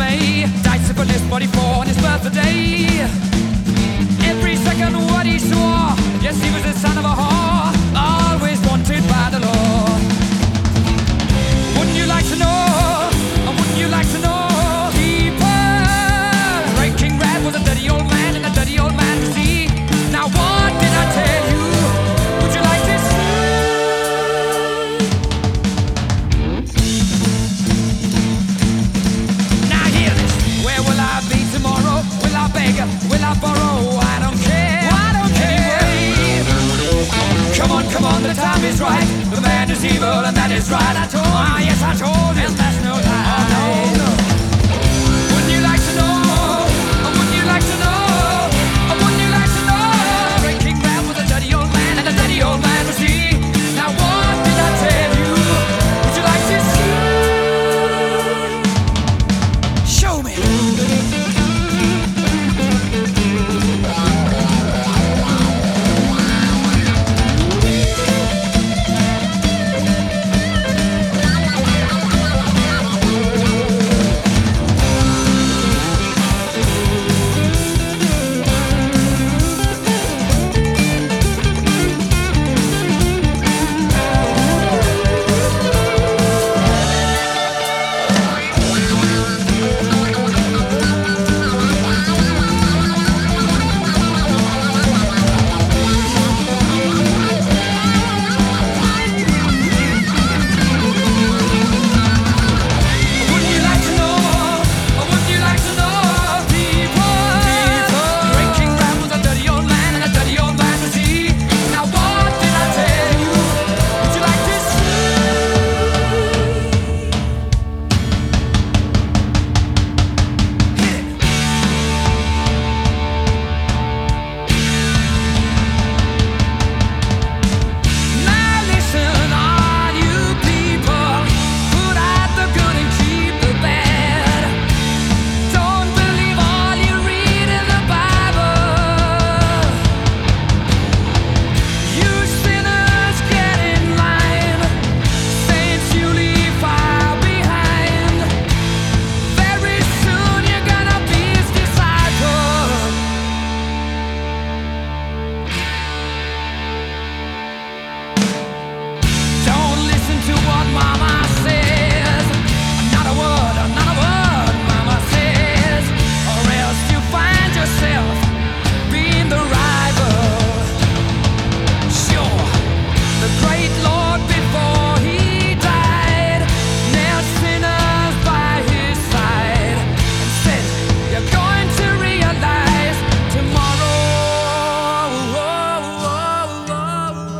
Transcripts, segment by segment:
May. Died syphilis, 44 on his birthday. Every second what he saw, yes, he was the son of a whore, always wanted by the law. Wouldn't you like to know, or wouldn't you like to know, people? Breaking Bad was a dirty old man, and a dirty old man to see. Now what did I tell you? Would you like to see? Now hear this. Where will I be tomorrow? Will I beg? Will I borrow? I don't care. I don't care. Anyway, come on, the time is right. The man is evil, and that is right. I told you. Ah, yes, I told you. And that's no lie. Oh, no. Wouldn't you like to know? Or wouldn't you like to know? Or wouldn't you like to know? Breaking Bad was a dirty old man, and a dirty old man was he. Now what did I tell you? Would you like to see? Show me.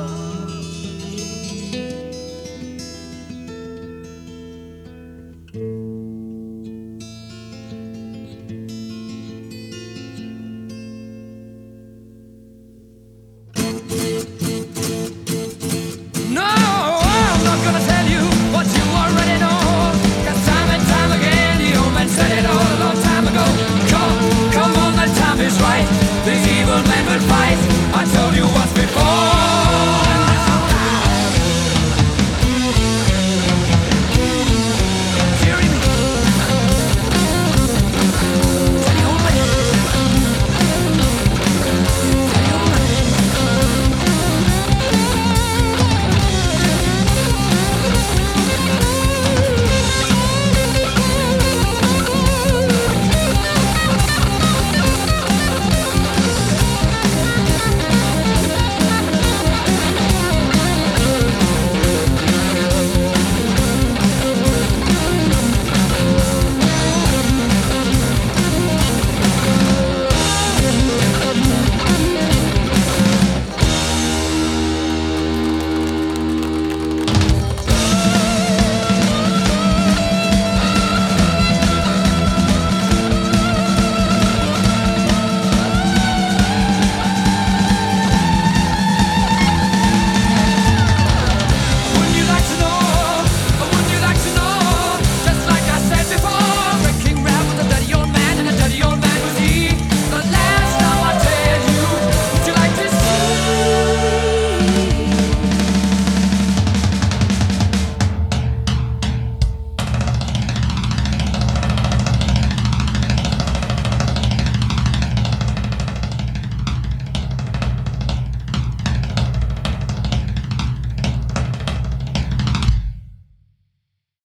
Thank